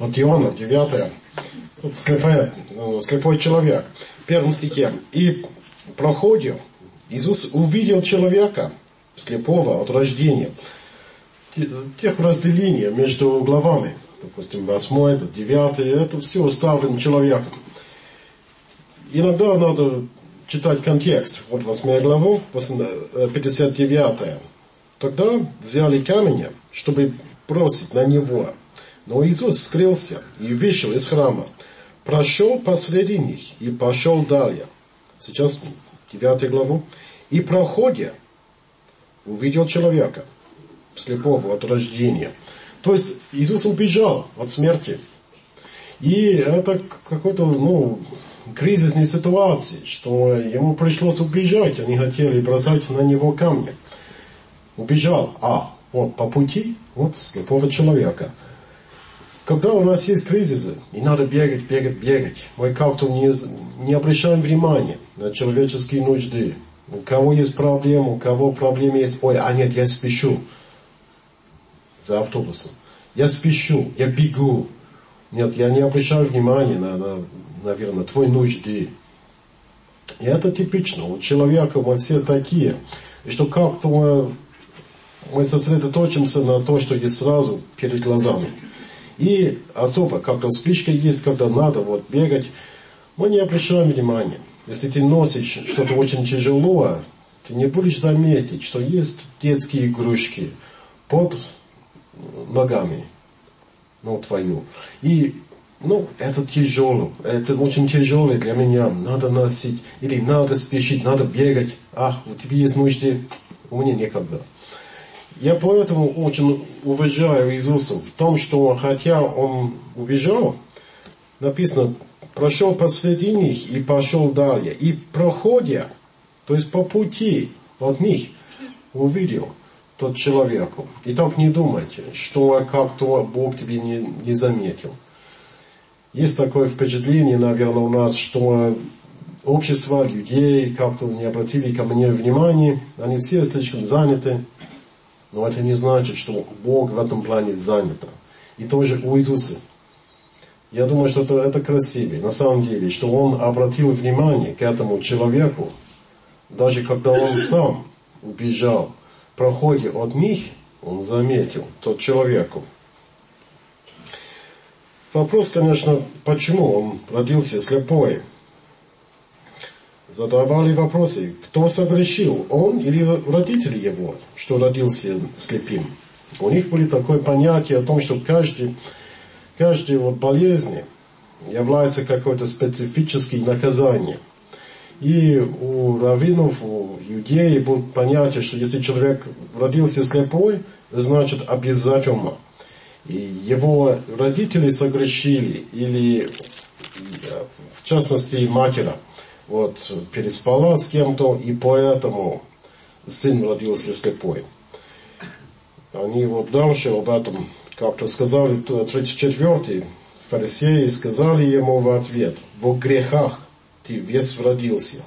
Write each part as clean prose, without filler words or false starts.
От Иоанна, 9. Вот слепой человек. В 1 стихе. И проходя, Иисус увидел человека, слепого от рождения. Тех разделений между главами, допустим, 8, 9, это все оставлено человеком. Иногда надо читать контекст. Вот 8 главу, 59. Тогда взяли камень, чтобы бросить на него. Но Иисус скрылся и вышел из храма. Прошел посреди них и пошел далее. Сейчас 9 главу. И проходя, увидел человека, слепого от рождения. То есть Иисус убежал от смерти. И это какой-то, кризисной ситуации, что ему пришлось убежать. Они хотели бросать на него камни. Убежал. Вот по пути, вот слепого человека. Когда у нас есть кризисы, и надо бегать, мы как-то не обращаем внимания на человеческие нужды. У кого есть проблема, у кого проблемы есть. Нет, я спешу за автобусом. Я спешу, я бегу. Нет, я не обращаю внимания наверное, твои нужды. И это типично. У человека мы все такие. И что как-то мы сосредоточимся на то, что есть сразу перед глазами. И особо, когда вспышка есть, когда надо бегать, мы не обращаем внимания. Если ты носишь что-то очень тяжелое, ты не будешь заметить, что есть детские игрушки под ногами, твою. И, это тяжело, это очень тяжело для меня. Надо носить, или надо спешить, надо бегать. У тебя есть нужды, у меня некогда. Я поэтому очень уважаю Иисуса в том, что хотя он убежал, написано, прошел посреди них и пошел далее. И проходя, то есть по пути от них, увидел тот человеку. И так не думайте, что как-то Бог тебе не заметил. Есть такое впечатление, наверное, у нас, что общество, людей как-то не обратили ко мне внимания. Они все слишком заняты. Но это не значит, что Бог в этом плане занят. И тоже у Иисуса. Я думаю, что это красивее. На самом деле, что Он обратил внимание к этому человеку, даже когда Он сам убежал, проходя от них, Он заметил тот человеку. Вопрос, конечно, почему он родился слепой? Задавали вопросы, кто согрешил, он или родители его, что родился слепым. У них были такое понятие о том, что каждый болезнь является какое-то специфическое наказание. И у раввинов, у иудеев было понятие, что если человек родился слепой, значит обязательно. И его родители согрешили, или в частности матери. Переспала с кем-то, и поэтому сын родился слепой. Они дальше об этом как-то сказали, 34-й, фарисеи сказали ему в ответ, во грехах ты весь родился.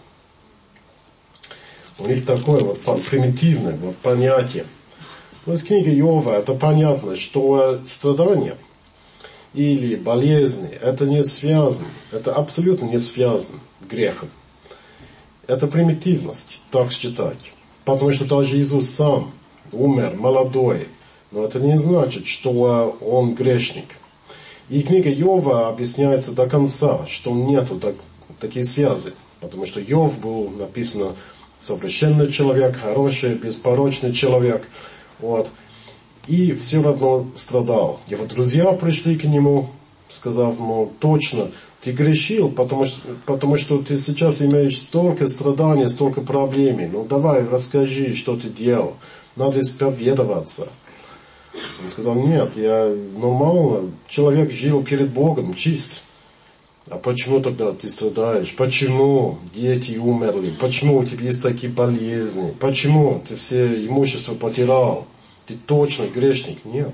У них такое примитивное понятие. Из книги Иова это понятно, что страдания или болезни, это не связано, это абсолютно не связано с грехом. Это примитивность, так считать. Потому что даже Иисус сам умер молодой, но это не значит, что он грешник. И книга Иова объясняется до конца, что нету такие связи. Потому что Иов был написано совершенный человек, хороший, беспорочный человек. И все равно страдал. Его друзья пришли к нему, сказав ему, точно, ты грешил, потому что ты сейчас имеешь столько страданий, столько проблем. Давай, расскажи, что ты делал. Надо исповедоваться. Он сказал, нет, я нормально, человек жил перед Богом, чист. А почему тогда ты страдаешь? Почему дети умерли? Почему у тебя есть такие болезни? Почему ты все имущество потерял? Ты точно грешник? Нет.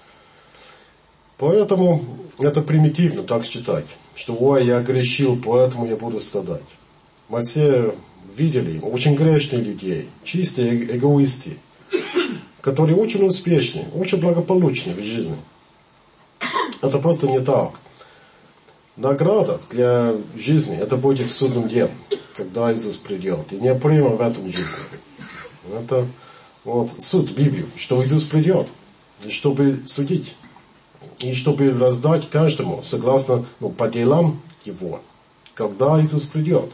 Поэтому это примитивно так считать, что я грешил, поэтому я буду страдать. Мы все видели очень грешных людей, чистые эгоисты, которые очень успешны, очень благополучны в жизни. Это просто не так. Награда для жизни, это будет в судном дне, когда Иисус придет. И не прямо в этом жизни. Это вот суд Библии, что Иисус придет, чтобы судить. И чтобы раздать каждому, согласно по делам его, когда Иисус придет.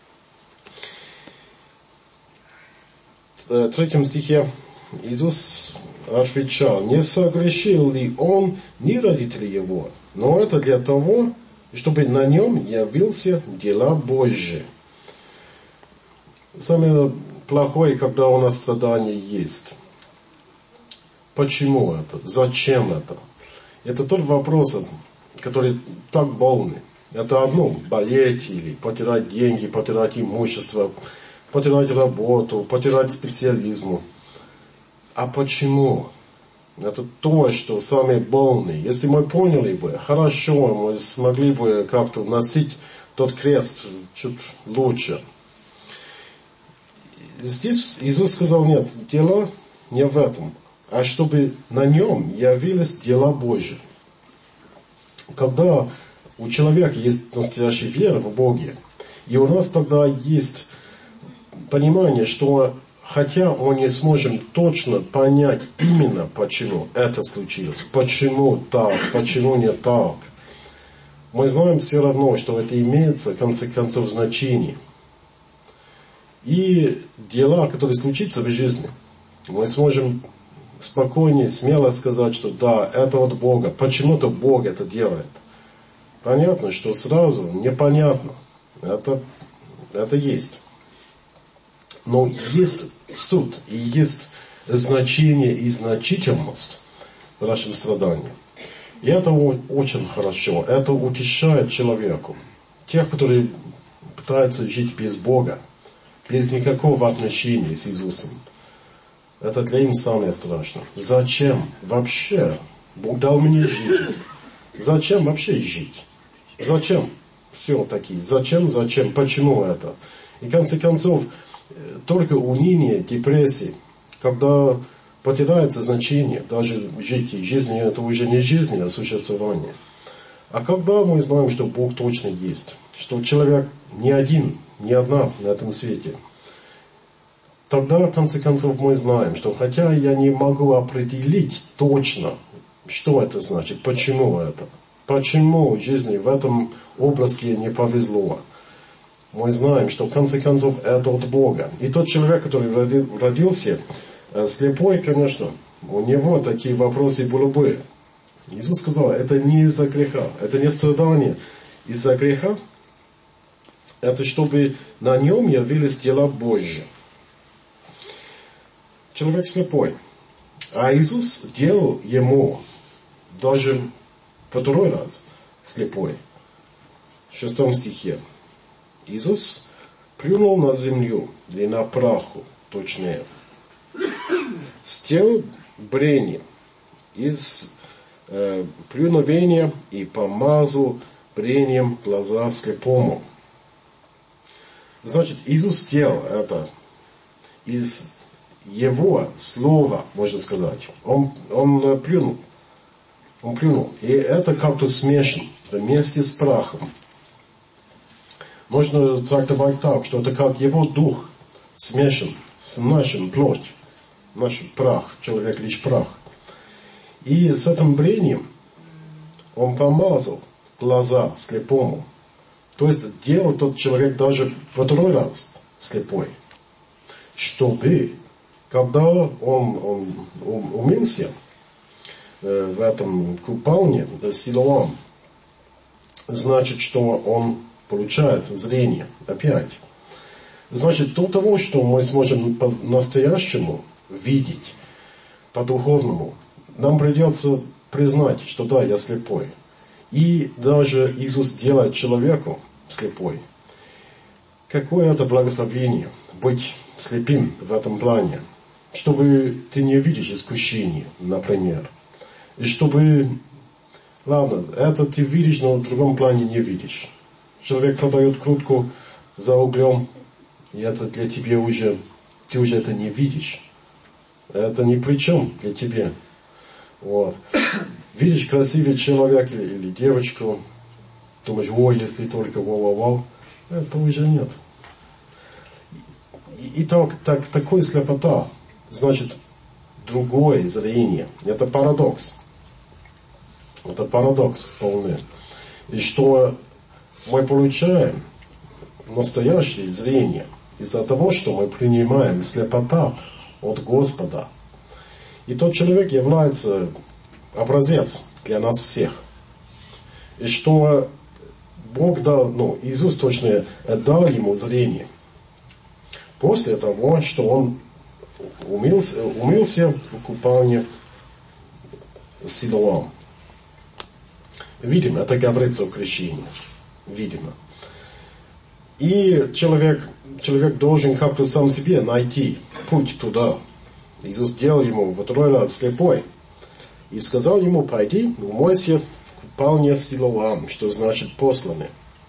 В 3 стихе Иисус отвечал: не согрешил ли он, ни родители его, но это для того, чтобы на нем явился дела Божьи. Самое плохое, когда у нас страдания есть. Почему это? Зачем это? Это тот вопрос, который так больный. Это одно, болеть или потерять деньги, потерять имущество, потерять работу, потерять специализм. А почему? Это то, что самые больные. Если мы поняли бы, хорошо, мы смогли бы как-то носить тот крест чуть лучше. Здесь Иисус сказал: нет, дело не в этом, а чтобы на нем явились дела Божьи. Когда у человека есть настоящая вера в Боге, и у нас тогда есть понимание, что хотя мы не сможем точно понять именно, почему это случилось, почему так, почему не так, мы знаем все равно, что это имеется, в конце концов, значение. И дела, которые случатся в жизни, мы сможем спокойнее, смело сказать, что да, это от Бога. Почему-то Бог это делает. Понятно, что сразу непонятно. Это есть. Но есть суд, и есть значение и значительность в нашем страдании. И это очень хорошо. Это утешает человеку. Тех, которые пытаются жить без Бога, без никакого отношения с Иисусом. Это для них самое страшное. Зачем вообще Бог дал мне жизнь? Зачем вообще жить? Зачем? Все-таки. Зачем? Почему это? И в конце концов, только уныние, депрессия, когда потеряется значение, даже жить и жизни, это уже не жизнь, а существование. А когда мы знаем, что Бог точно есть, что человек не один, не одна на этом свете, тогда, в конце концов, мы знаем, что хотя я не могу определить точно, что это значит, почему это, почему жизни в этом области не повезло, мы знаем, что в конце концов это от Бога. И тот человек, который родился слепой, конечно, у него такие вопросы были бы. Иисус сказал: это не из-за греха, это не страдание из-за греха, это чтобы на нем явились дела Божьи. Человек слепой. А Иисус делал ему даже второй раз слепой. В 6 стихе. Иисус плюнул на землю, или на праху, точнее. Стел брение из плюновения и помазал брением глаза слепому. Значит, Иисус сделал это из Его слова, можно сказать. Он плюнул. Он плюнул. И это как-то смешано вместе с прахом. Можно трактовать так, что это как Его дух смешан с нашим плоть. Наш прах, человек лишь прах. И с этим брением он помазал глаза слепому. То есть делал тот человек даже второй раз слепой. Чтобы, когда он умылся в этом купальне Силоам, значит, что он получает зрение опять. Значит, до того, что мы сможем по-настоящему видеть, по-духовному, нам придется признать, что да, я слепой. И даже Иисус делает человеку слепой. Какое это благословение быть слепым в этом плане, чтобы ты не видишь искушения, например. И чтобы, ладно, это ты видишь, но в другом плане не видишь. Человек продает крутку за углем, и это для тебя уже, ты уже это не видишь. Это ни при чем для тебя. Вот. Видишь красивый человек или девочку, думаешь, ой, если только вау-вау-вау, это уже нет. И такой слепота, значит, другое зрение. Это парадокс. Это парадокс полный. И что мы получаем настоящее зрение из-за того, что мы принимаем слепота от Господа. И тот человек является образец для нас всех. И что Бог дал, Иисус точно дал ему зрение. После того, что он умылся в купальне Силоам. Видимо, это говорится о крещении. Видимо. И человек должен как-то сам себе найти путь туда. Иисус сделал ему во второй раз слепой. И сказал ему, пойди, умойся в купальне Силоам, что значит посланный.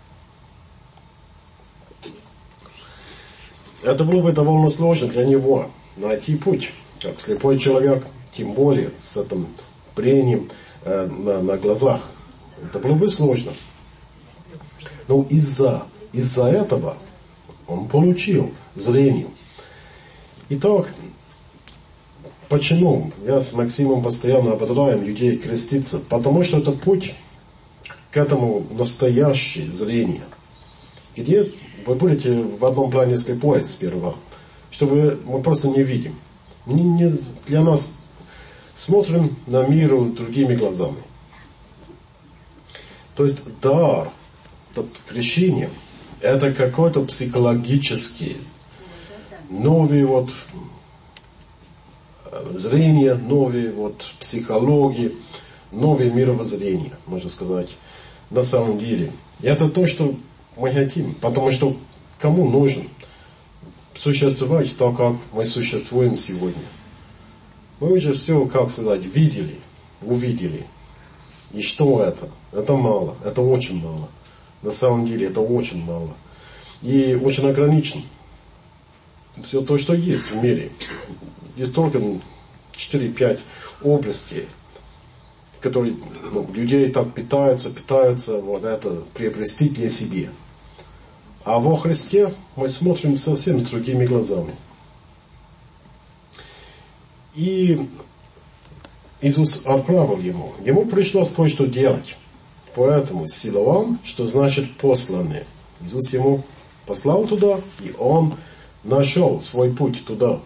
Это было бы довольно сложно для него найти путь. Как слепой человек, тем более с этим брением на глазах. Это было бы сложно. Но из-за этого он получил зрение. Итак, почему я с Максимом постоянно ободряем людей креститься? Потому что это путь к этому настоящее зрение. Где вы будете в одном плане слепой сперва, что мы просто не видим. Для нас смотрим на мир другими глазами. То есть дар, крещение, это какой-то психологический, новый зрение, новый психология, новое мировоззрение, можно сказать, на самом деле. И это то, что мы хотим, потому что кому нужен существовать так, как мы существуем сегодня? Мы уже все, как сказать, видели, увидели. И что это? Это мало, это очень мало. На самом деле это очень мало. И очень ограничено. Все то, что есть в мире. Есть только 4-5 областей, которые людей так пытаются это приобрести для себя. А во Христе мы смотрим совсем с другими глазами. И Иисус отправил ему. Ему пришлось кое-что делать. Поэтому Силоам, что значит посланный. Иисус ему послал туда, и он нашел свой путь туда.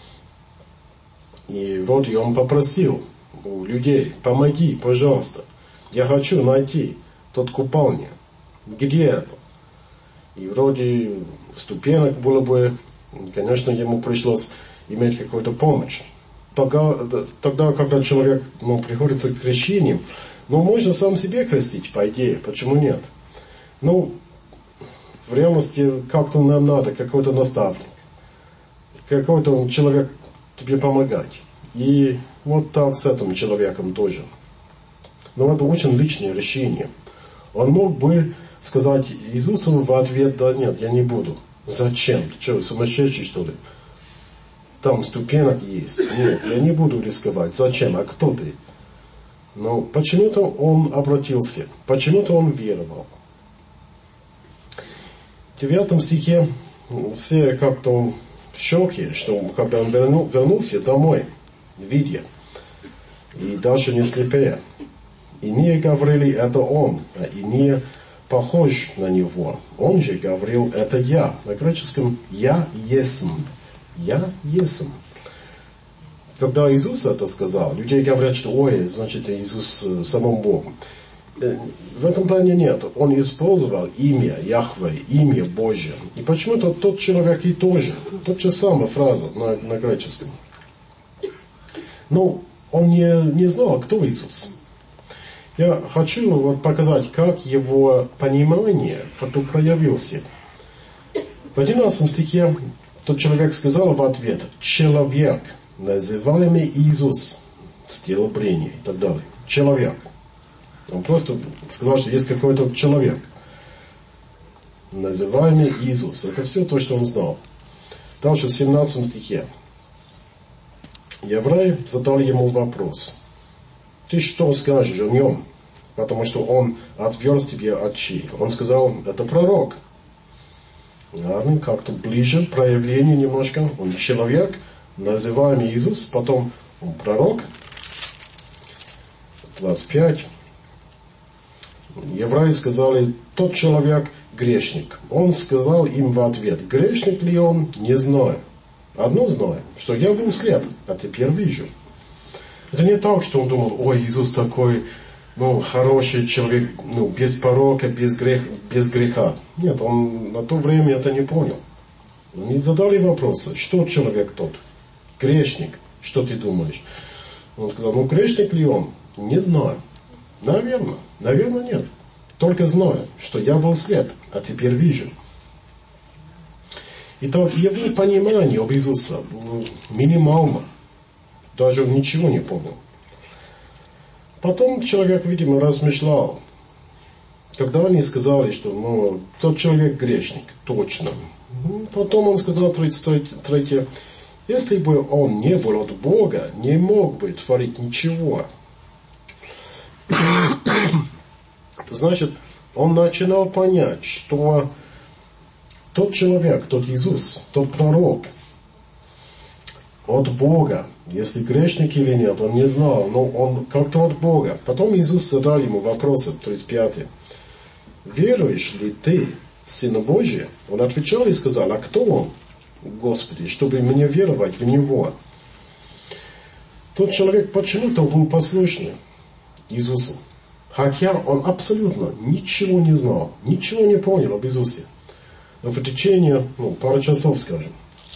И вроде он попросил у людей, помоги, пожалуйста. Я хочу найти тот купальня. Где это? И вроде ступенек было бы, конечно, ему пришлось иметь какую-то помощь. Тогда когда человек приходится к крещению, можно сам себе крестить, по идее, почему нет? В реальности как-то нам надо какой-то наставник, какой-то человек тебе помогать. И вот так с этим человеком тоже. Но это очень личное решение. Он мог бы сказать Иисусу в ответ, да нет, я не буду. Зачем? Ты что, сумасшедший, что ли? Там ступенек есть. Нет, я не буду рисковать. Зачем? А кто ты? Но почему-то он обратился. Почему-то он веровал. В 9 стихе все как-то в шоке, что когда он вернулся домой, видя, и дальше не слепее. И не говорили, это он, и не похож на него. Он же говорил, это я. На греческом «я есмь». Я есмь. Когда Иисус это сказал, люди говорят, что ой, значит Иисус самым Богом. В этом плане нет. Он использовал имя Яхве, имя Божье. И почему-то тот человек и тоже. Тот же самая фраза на греческом. Но он не знал, кто Иисус. Я хочу показать, как его понимание потом проявился. В 11 стихе тот человек сказал в ответ, человек, называемый Иисус, сделал брение и так далее. Человек. Он просто сказал, что есть какой-то человек, называемый Иисус. Это все то, что он знал. Дальше в 17 стихе. Евреи задали ему вопрос. ты что скажешь о нем? Потому что он отверз тебе очи. Он сказал, это пророк. Ладно, как-то ближе, проявление немножко. Он человек, называемый Иисус, потом он пророк. 25. Евреи сказали, тот человек грешник. Он сказал им в ответ, грешник ли он, не знаю. Одно знаю, что я был слеп, а теперь вижу. Это не так, что он думал, ой, Иисус такой, хороший человек, без порока, без греха. Нет, он на то время это не понял. Не задали вопроса, что человек тот? Грешник, что ты думаешь? Он сказал, грешник ли он? Не знаю. Наверное нет. Только знаю, что я был слеп, а теперь вижу. Итак, его понимание об Иисусе было минимально. Даже он ничего не понял. Потом человек, видимо, размышлял. Когда они сказали, что тот человек грешник, точно. Потом он сказал 33, если бы он не был от Бога, не мог бы творить ничего. Значит, он начинал понять, что тот человек, тот Иисус, тот пророк от Бога, если грешник или нет, он не знал, но он как-то от Бога. Потом Иисус задал ему вопросы, 35. Веруешь ли ты в Сына Божия? Он отвечал и сказал, а кто он, Господи, чтобы мне веровать в Него? Тот человек почему-то был послушный Иисусу. Хотя он абсолютно ничего не знал, ничего не понял об Иисусе. Но в течение, пару часов, скажем,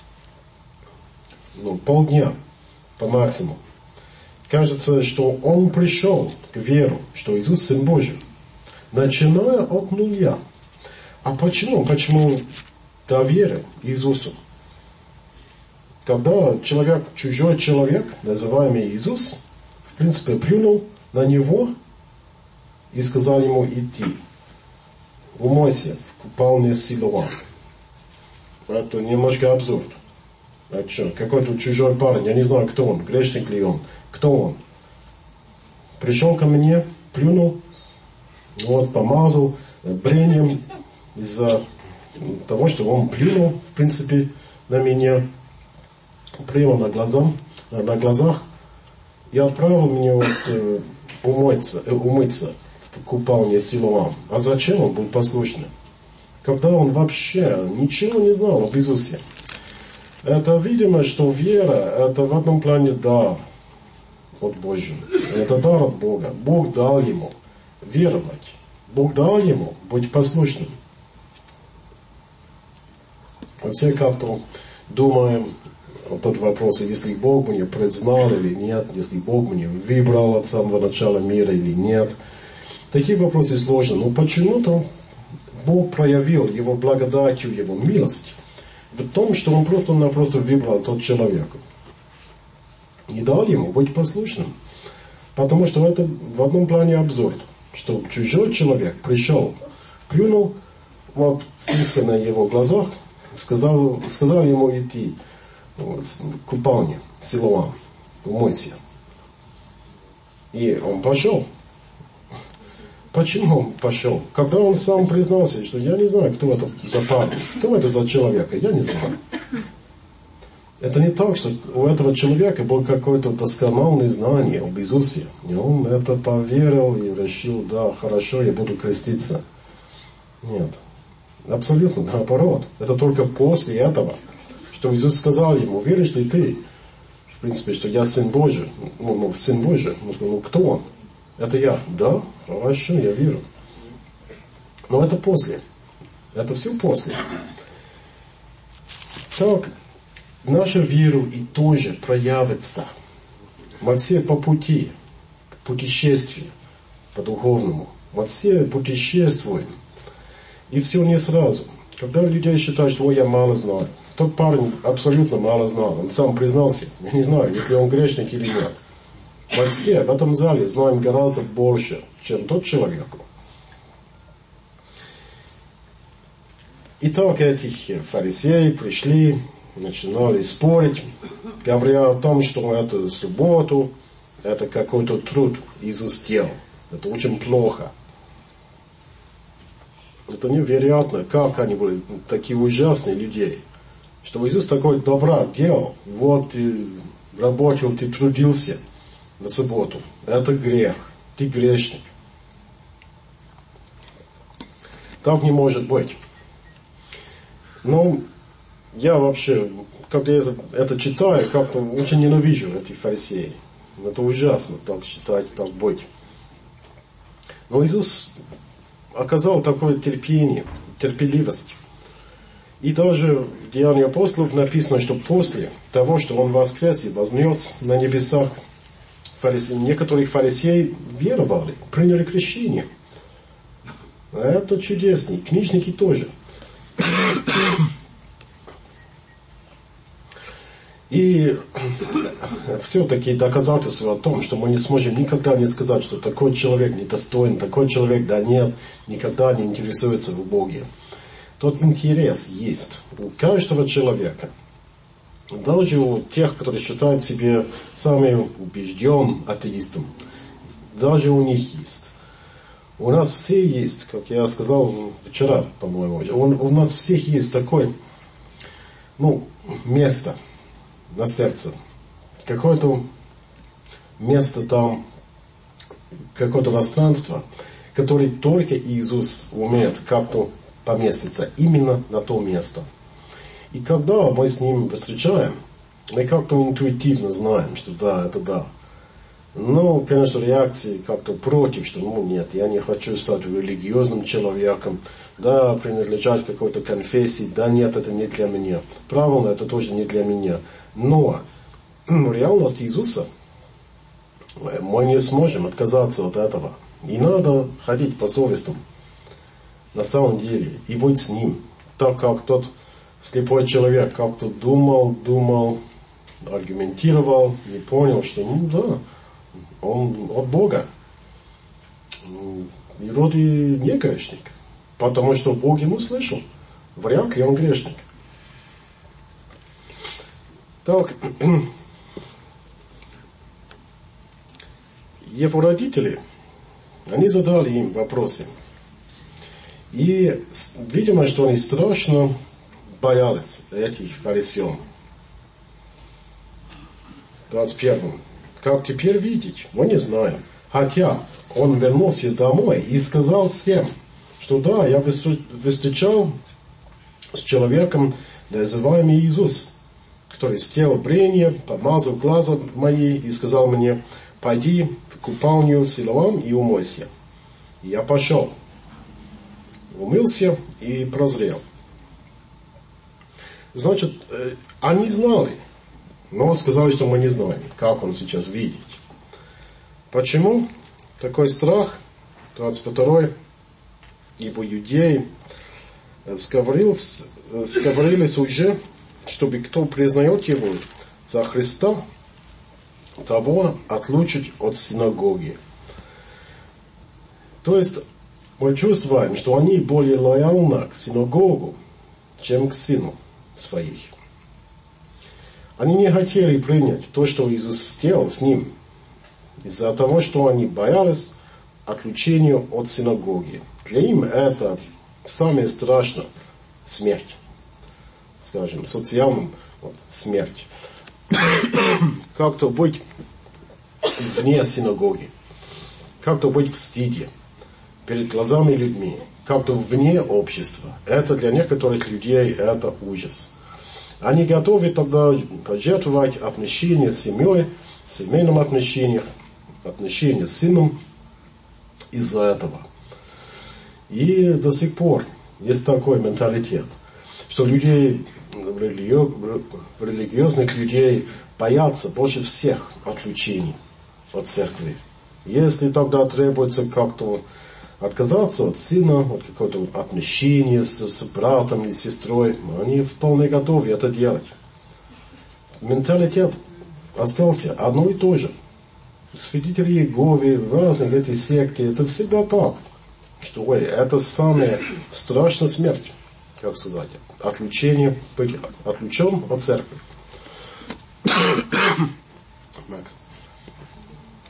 полдня по максимуму, кажется, что он пришел к веру, что Иисус Сын Божий, начиная от нуля. А почему? Почему доверил Иисусу? Когда чужой человек, называемый Иисус, в принципе, плюнул на него и сказал ему идти. Умойся в купальне Силуам. Это немножко абсурд. А что, какой-то чужой парень, я не знаю, кто он, грешник ли он, кто он. Пришел ко мне, плюнул, помазал брением из-за того, что он плюнул, в принципе, на меня, прямо на глазах, и отправил меня умыться в купальне Силуам. А зачем он был послушным? Когда он вообще ничего не знал об Иисусе. Это видимо, что вера, это в одном плане дар от Божьего. Это дар от Бога. Бог дал ему веровать. Бог дал ему быть послушным. Все как-то думаем тот вопрос, если Бог меня предзнал или нет, если Бог меня выбрал от самого начала мира или нет. Такие вопросы сложны. Но почему-то Бог проявил Его благодатью, Его милость в том, что Он просто-напросто выбрал тот человека. И дал ему быть послушным. Потому что это в одном плане абсурд. Что чужой человек пришел, плюнул, в принципе, на его глазах, сказал ему идти в купальню Силуам, умойся. И он пошел. Почему он пошел? Когда он сам признался, что я не знаю, кто это за парень, кто это за человека, я не знаю. Это не так, что у этого человека было какое-то доскональное знание об Иисусе. И он это поверил и решил, да, хорошо, я буду креститься. Нет. Абсолютно наоборот. Это только после этого, что Иисус сказал ему, веришь ли ты, в принципе, что я Сын Божий, Сын Божий. Он сказал, кто он? Это я. Да, хорошо, я верю. Но это после. Это все после. Так, наша вера и тоже проявится. Мы все по пути, путешествию, по духовному. Мы все путешествуем. И все не сразу. Когда люди считают, что я мало знаю. Тот парень абсолютно мало знал. Он сам признался. Я не знаю, если он грешник или нет. Мы все в этом зале знаем гораздо больше, чем тот человек. Итак, этих фарисеи пришли, начинали спорить, говоря о том, что это субботу, это какой-то труд Иисус делал. Это очень плохо. Это невероятно, как они были такие ужасные люди. Что Иисус такой добра делал. Вот ты работал, ты трудился на субботу. Это грех. Ты грешник. Так не может быть. Ну, я вообще, когда я это читаю, как-то очень ненавижу этих фарисеев. Это ужасно, так считать, так быть. Но Иисус оказал такое терпение, терпеливость. И даже в Деяниях апостолов написано, что после того, что Он воскрес и вознес на небесах, некоторые фарисеи веровали, приняли крещение. Это чудесно. И книжники тоже. И все-таки доказательства о том, что мы не сможем никогда не сказать, что такой человек недостоин, такой человек, да нет, никогда не интересуется в Боге. Тот интерес есть у каждого человека. Даже у тех, которые считают себя самым убежденным атеистом. Даже у них есть. У нас все есть, как я сказал вчера, по-моему, у нас всех есть такое, место на сердце. Какое-то место там, какое-то пространство, которое только Иисус умеет как-то поместиться именно на то место. И когда мы с Ним встречаем, мы как-то интуитивно знаем, что да, это да. Но, конечно, реакции как-то против, что нет, я не хочу стать религиозным человеком, да, принадлежать какой-то конфессии, да нет, это не для меня. Правильно, это тоже не для меня. Но в реальности Иисуса мы не сможем отказаться от этого. И надо ходить по совестям, на самом деле, и быть с Ним. Так как тот слепой человек как-то думал, аргументировал, и понял, что да, он от Бога. И вроде не грешник. Потому что Бог ему слышал. Вряд ли он грешник. Так, его родители, они задали им вопросы. И видимо, что они страшно боялись этих фарисеев. 21. Как теперь видеть? Мы не знаем. Хотя он вернулся домой и сказал всем, что да, я встречал с человеком, называемый Иисус, который сделал брение, помазал глаза мои и сказал мне, пойди в купальню Силоам и умойся. И я пошел, умылся и прозрел. Значит, они знали, но сказали, что мы не знаем, как он сейчас видит. Почему такой страх? 22. Ибо иудеи сговорились уже, чтобы кто признает его за Христа, того отлучить от синагоги. То есть мы чувствуем, что они более лояльны к синагогу, чем к сыну своих. Они не хотели принять то, что Иисус сделал с ним, из-за того, что они боялись отлучения от синагоги. Для них это самое страшное смерть. Скажем, социальная смерть. Как-то быть вне синагоги. Как-то быть в стыде перед глазами людьми. Как-то вне общества. Это для некоторых людей это ужас. Они готовы тогда пожертвовать отношения с семьей, семейным отношениям, отношения с сыном из-за этого. И до сих пор есть такой менталитет, что людей, религиозных людей боятся больше всех отлучений от церкви. Если тогда требуется как-то отказаться от сына, от какого-то отношения с братом или сестрой, они вполне готовы это делать. Менталитет остался одно и то же. Свидетели Иеговы, разные эти секты, это всегда так. Что это самая страшная смерть, как сказать, отлучение, быть отлучен от церкви. Макс.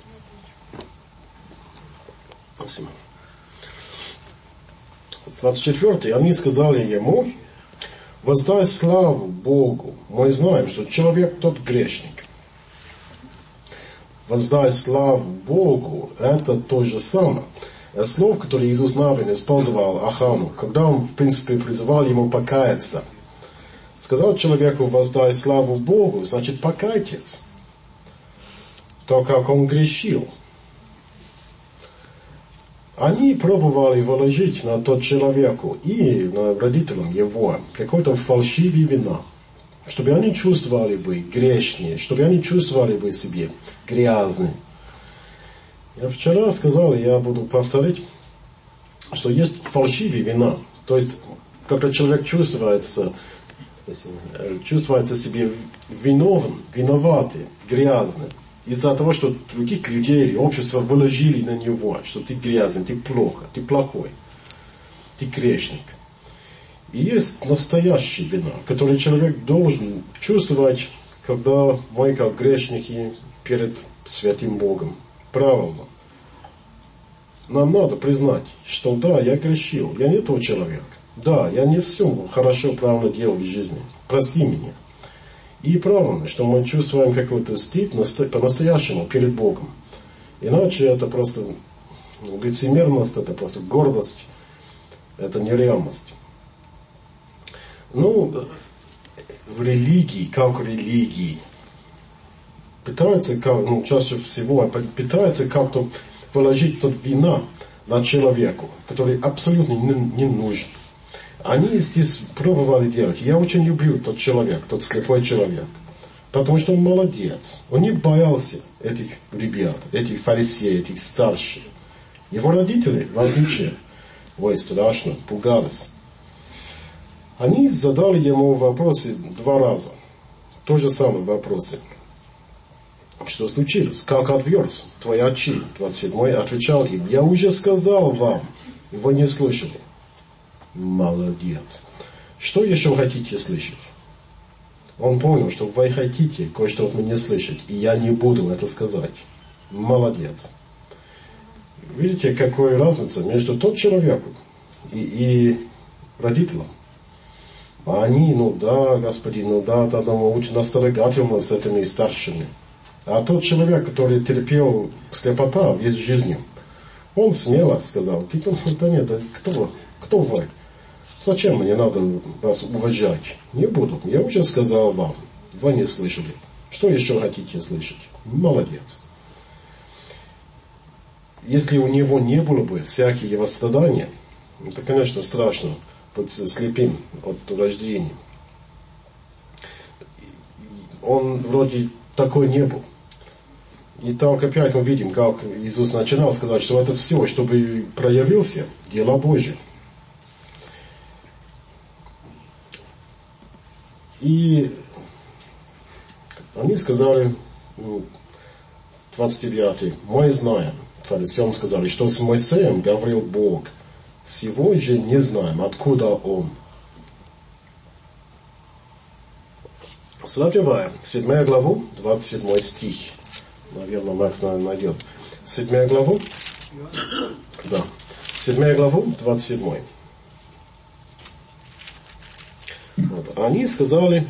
24. Они сказали ему: воздай славу Богу. Мы знаем, что человек тот грешник. Воздай славу Богу, это то же самое. Слово, которое Иисус Навин использовал Ахану, когда он, в принципе, призывал ему покаяться. Сказал человеку: воздай славу Богу, значит, покайтесь. То, как он грешил. Они пробовали выложить на тот человеку и на родителям его какой-то фальшивый вина, чтобы они чувствовали бы грешнее, чтобы они чувствовали бы себе грязные. Я вчера сказал, и я буду повторить, что есть фальшивая вина. То есть, когда человек чувствуется себе виноватый, грязный, из-за того, что других людей или общество выложили на него, что ты грязный, ты плохой, ты грешник. И есть настоящая вина, которую человек должен чувствовать, когда мы, как грешники, перед святым Богом. Правильно. Нам надо признать, что да, я грешил, я не тот человек. Да, я не все хорошо, правильно делал в жизни. Прости меня. И правильно, что мы чувствуем какой-то стыд по-настоящему перед Богом. Иначе это просто лицемерность, это просто гордость, это нереальность. В религии, как религии, чаще всего пытаются как-то положить тот вина на человеку, который абсолютно не нужен. Они здесь пробовали делать. Я очень люблю тот человек, тот слепой человек. Потому что он молодец. Он не боялся этих ребят, этих фарисеев, этих старших. Его родители, в отличие, страшно, пугались. Они задали ему вопросы 2 раза. То же самое вопросы. Что случилось? Как отверз твой отчим? 27-й отвечал им: я уже сказал вам, вы не слышали. Молодец. Что еще хотите слышать? Он понял, что вы хотите кое-что от меня слышать, и я не буду это сказать. Молодец. Видите, какая разница между тот человеком и родителем? Они, да, господин, мы очень остерегательно с этими старшими. А тот человек, который терпел слепота весь жизнью, он смело сказал: кто вы? Зачем мне надо вас уважать? Не буду. Я уже сказал вам. Вы не слышали. Что еще хотите слышать? Молодец. Если у него не было бы всякие его страдания, это, конечно, страшно быть слепым от рождения. Он вроде такой не был. И так опять мы видим, как Иисус начинал сказать, что это все, чтобы проявился дело Божие. И они сказали, 29-й, мы знаем, фарисеям сказали, что с Моисеем говорил Бог, сего же не знаем, откуда он. Сравниваем 7 главу, 27 стих. Наверное, Макс найдет. 7 главу? Да. 7 главу, 27. Они сказали,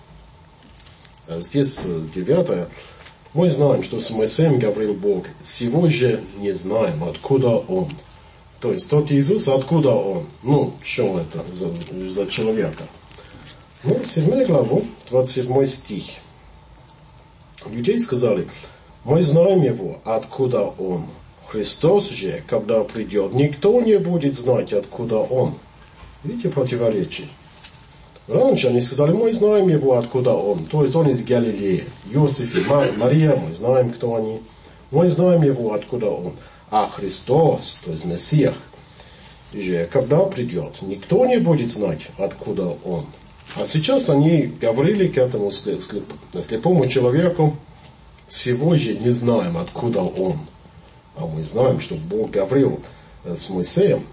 здесь 9, мы знаем, что с Моисеем говорил Бог, сего же не знаем, откуда он. То есть тот Иисус, откуда он? Что это за человека? 7 главу, 27 стих. Людей сказали, мы знаем его, откуда он. Христос же, когда придет, никто не будет знать, откуда он. Видите противоречие? Раньше они сказали, мы знаем его, откуда он. То есть он из Галилеи. Иосиф и Мария, мы знаем, кто они. Мы знаем его, откуда он. А Христос, то есть Мессия, же, когда придет, никто не будет знать, откуда он. А сейчас они говорили к этому слепому человеку, сего же не знаем, откуда он. А мы знаем, что Бог говорил с Моисеем.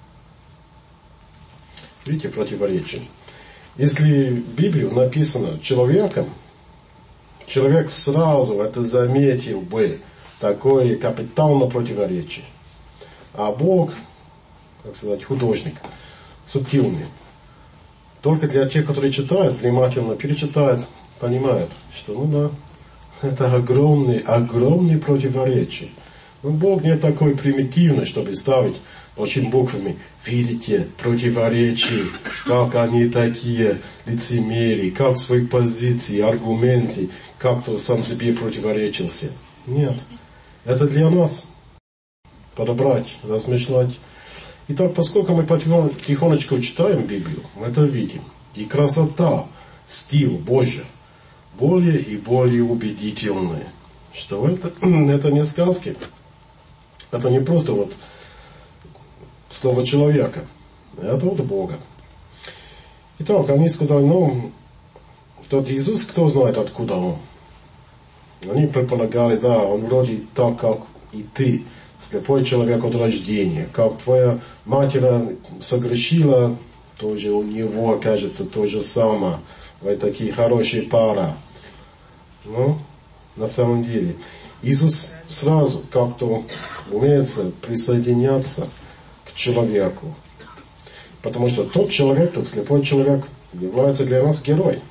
Видите противоречие? Если в Библии написано человеком, человек сразу это заметил бы, такое капитальное противоречие. А Бог, как сказать, художник, субтильный. Только для тех, которые читают, внимательно перечитают, понимают, что, ну да, это огромные противоречия. Но Бог не такой примитивный, чтобы ставить большими буквами, видите, противоречия, как они такие лицемерие, как свои позиции, аргументы, как-то сам себе противоречился. Нет, это для нас. Подобрать, размышлять. Итак, поскольку мы потихонечку читаем Библию, мы это видим. И красота, стиль Божий более и более убедительный. Что это не сказки. Это не просто вот слово человека. Это вот Бога. Итак, они сказали, ну, тот Иисус, кто знает, откуда он. Они предполагали, да, он вроде так, как и ты. Слепой человек от рождения. Как твоя матерь согрешила, тоже у него, кажется, то же самое. Вы такие хорошие пара. Ну, на самом деле, Иисус сразу как-то умеет присоединяться к человеку. Потому что тот человек, тот слепой человек, является для нас героем.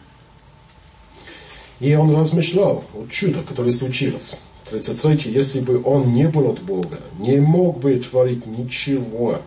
И он размышлял о чудо, которое случилось. 33. Если бы он не был от Бога, не мог бы творить ничего.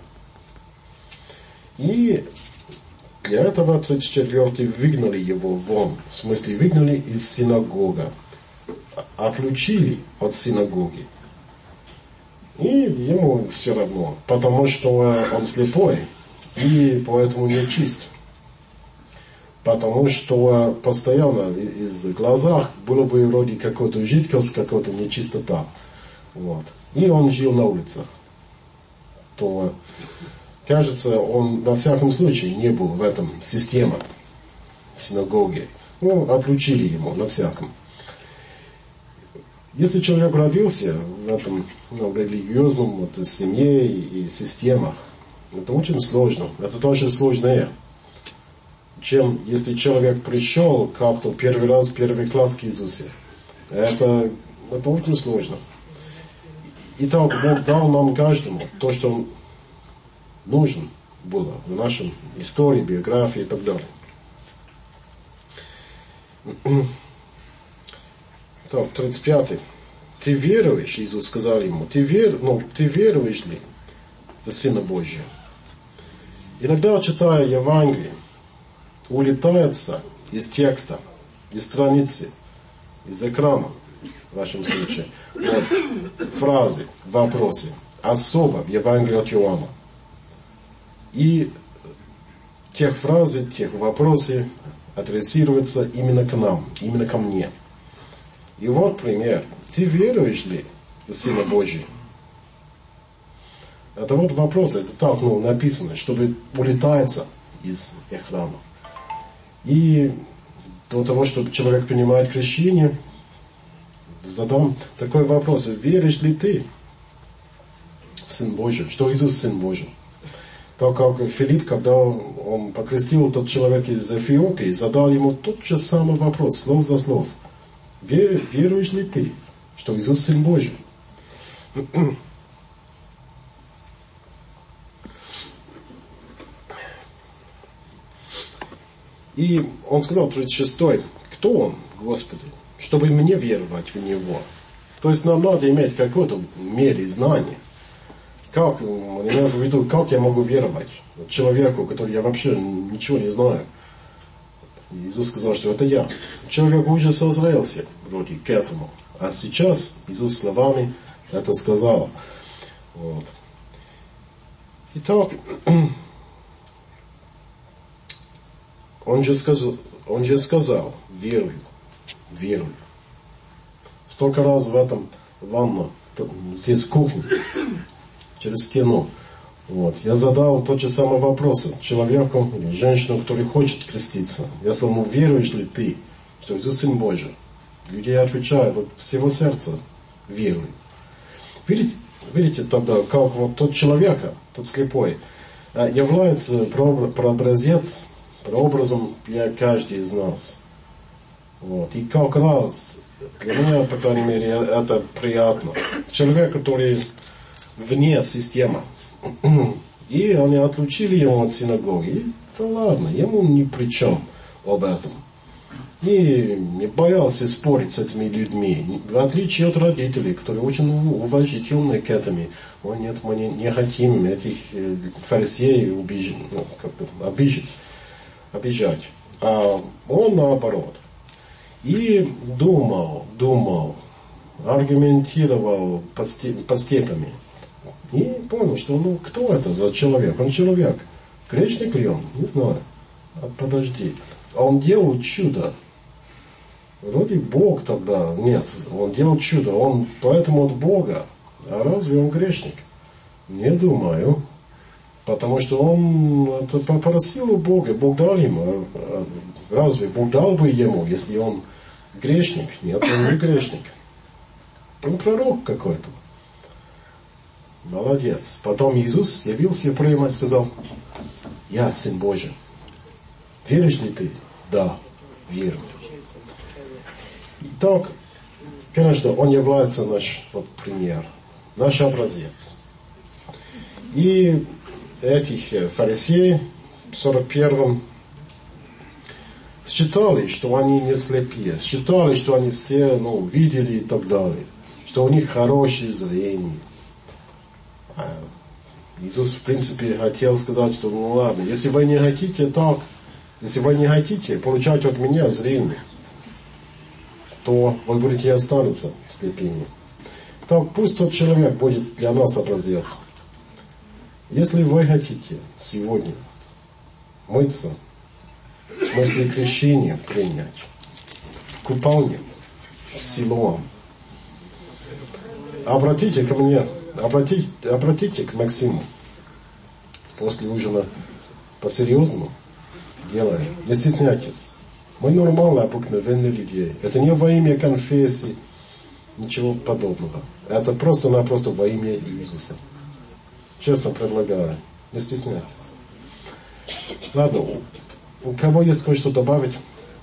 И для этого 34. Выгнали его вон. В смысле, выгнали из синагога. Отлучили от синагоги. И ему все равно. Потому что он слепой. И поэтому не чист. Потому что постоянно из глазах было бы вроде какой-то жидкость, какая-то нечистота. Вот. И он жил на улицах. То, кажется, он во всяком случае не был в этом системе синагоги. Ну, отлучили ему на всяком. Если человек родился в этом религиозном вот, семье и системах, это очень сложно. Это тоже сложнее, чем если человек пришел как-то первый раз, первый класс к Иисусу. Это очень сложно. Итак, Бог дал нам каждому то, что нужно было в нашей истории, биографии и так далее. Так, 35. Ты веруешь, Иисус сказал ему, ты веруешь ли в Сына Божия? Иногда, читая Евангелие, улетается из текста, из страницы, из экрана, в вашем случае, вот, фразы, вопросы, особо в Евангелии от Иоанна. И тех фразы, тех вопросы адресируются именно к нам, именно ко мне. И вот пример. Ты веруешь ли в Сына Божия? Это вот вопрос, это так написано, чтобы улетается из экрана. И до того, чтобы человек принимает крещение, задам такой вопрос. Веришь ли ты в Сын Божий? Что Иисус Сын Божий? Так как Филипп, когда он покрестил тот человек из Эфиопии, задал ему тот же самый вопрос, слово за слово. Веруешь ли ты, что Иисус Сын Божий? И он сказал, 36, кто он, Господи, чтобы мне веровать в Него? То есть нам надо иметь какое-то мере знания. Как, имею в виду, как я могу веровать человеку, который я вообще ничего не знаю? Иисус сказал, что это я. Человек уже созрелся вроде к этому. А сейчас Иисус словами это сказал. Вот. Итак, он же сказал, верую. Столько раз в этом ванна, здесь в кухне, через стену. Вот. Я задал тот же самый вопрос человеку или женщину, который хочет креститься. Я сказал, веруешь ли ты, что Иисус Сын Божий? Люди отвечают от всего сердца, верую. Видите тогда, как вот тот человек, тот слепой, является прообразом для каждого из нас. Вот. И как раз для меня, по крайней мере, это приятно. Человек, который вне системы. И они отлучили его от синагоги. Да ладно, ему ни при чем об этом. И не боялся спорить с этими людьми. В отличие от родителей, которые очень уважительны к этому. О нет, мы не хотим этих фарисеев обижать. А он наоборот. И думал, аргументировал по степени. И понял, что кто это за человек? Он человек. Грешник ли он? Не знаю. Подожди. А он делал чудо. Вроде Бог тогда. Нет, он делал чудо. Он поэтому от Бога. А разве он грешник? Не думаю. Потому что он это попросил у Бога. Бог дал ему. Разве Бог дал бы ему, если он грешник? Нет, он не грешник. Он пророк какой-то. Молодец. Потом Иисус явился прямо и сказал: я Сын Божий. Веришь ли ты? Да, верю. Итак, конечно, он является наш пример, наш образец. И этих фарисеев в 41-м считали, что они не слепые, считали, что они все видели и так далее, что у них хорошее зрение. Иисус, в принципе, хотел сказать, что ладно, если вы не хотите так, если вы не хотите получать от меня зрение, то вы будете останутся слепыми. Так пусть тот человек будет для нас образец. Если вы хотите сегодня мыться, в смысле крещения принять, купание с Силуам, обратите ко мне, обратите к Максиму после ужина по-серьезному делаем. Не стесняйтесь. Мы нормальные, обыкновенные люди. Это не во имя конфессии, ничего подобного. Это просто-напросто во имя Иисуса. Честно предлагаю. Не стесняйтесь. Ладно, у кого есть кое-что добавить?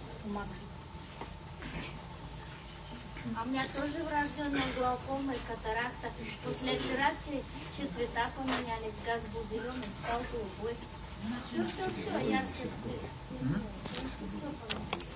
А у меня тоже врожденная глаукома и катаракта. После операции все цвета поменялись. Газ был зеленый, стал голубой. Все, яркий свет. Все поменялось.